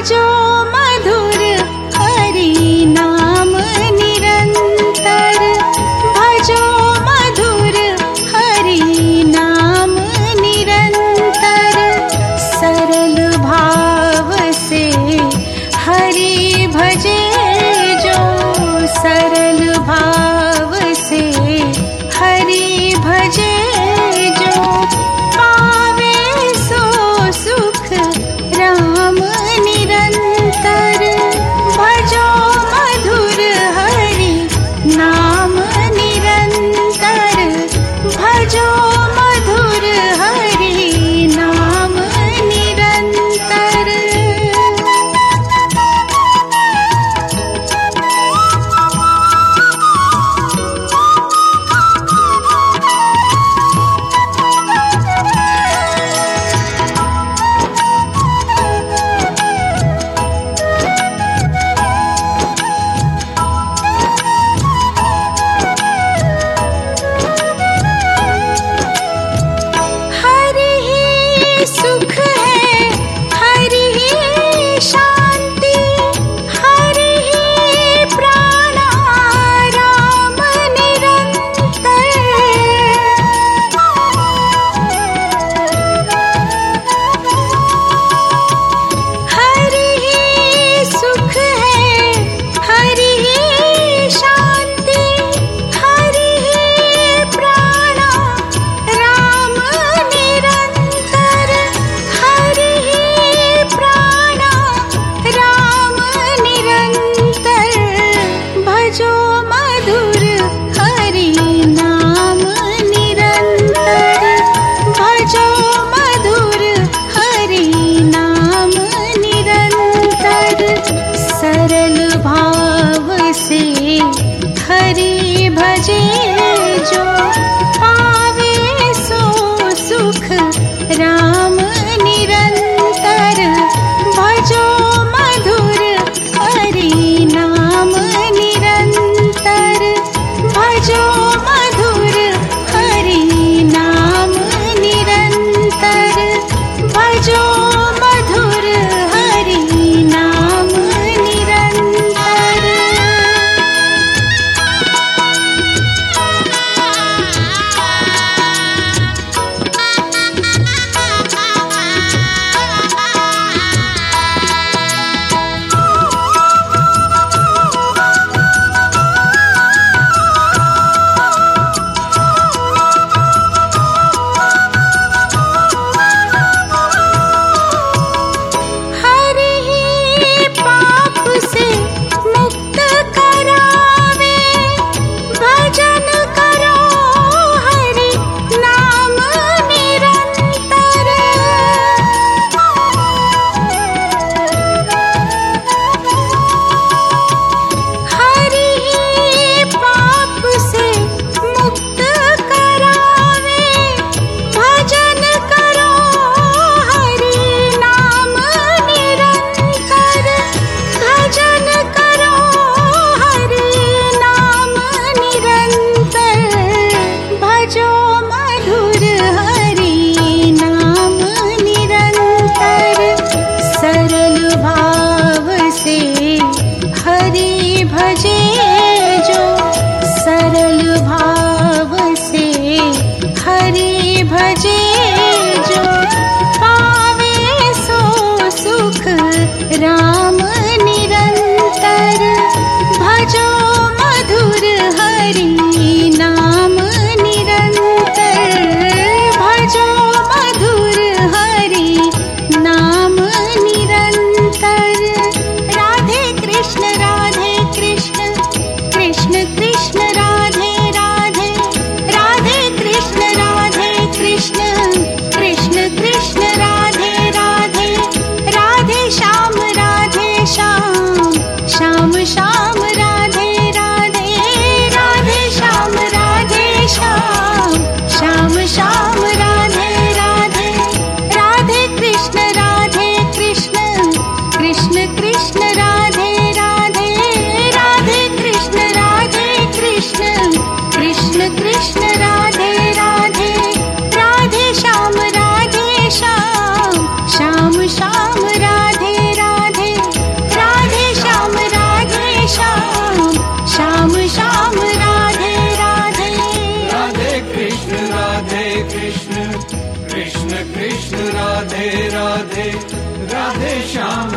भजो मधुर हरि नाम निरंतर, भजो मधुर हरि नाम निरंतर। सरल भाव से हरि भजे जो, सरल भाव से हरि भजे जो, पावे सो सुख राम निरंतर। भजो मधुर हरि नाम निरंतर, भजो मधुर हरि नाम निरंतर। हरि ही सुख है, हरि ही शांति, हरि ही प्राण राम निरंतर। हरि ही सुख है, हरि ही शांति, हरि ही प्राण राम निरंतर। हरि ही प्राण राम निरंतर। भजो मधुर हरि नाम निरंतर, भजो मधुर हरि नाम निरंतर। सरल भाव से हरि भजे जो, पावे सो सुख राम निरंतर। भजो मधुर हरि नाम निरंतर, भजो मधुर हरि नाम निरंतर, भजो मधुर हरि नाम निरंतर। हरि ही पाप से मुक्त करावे, भजन करो हरि नाम निरंतर। हरि ही पाप से मुक्त करावे, भजन करो हरि नाम निरंतर। भजन करो हरि नाम निरंतर। भजो मधुर हरि नाम निरंतर। सरल भाव से हरि भजे जो, सरल भाव से हरि भजे जो, पावे सो सुख राम निरंतर। भजो मधुर हरि नाम निरंतर, भजो मधुर हरि नाम निरंतर। राधे कृष्ण कृष्ण कृष्ण राधे राधे, राधे कृष्ण कृष्ण कृष्ण कृष्ण राधे राधे, राधे श्याम राधे कृष्ण राधे राधे, राधे श्याम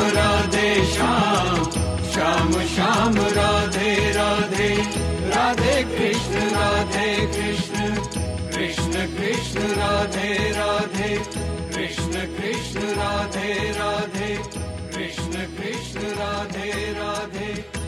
श्याम श्याम राधे राधे, राधे कृष्ण कृष्ण कृष्ण राधे राधे, कृष्ण कृष्ण राधे राधे, कृष्ण कृष्ण राधे राधे।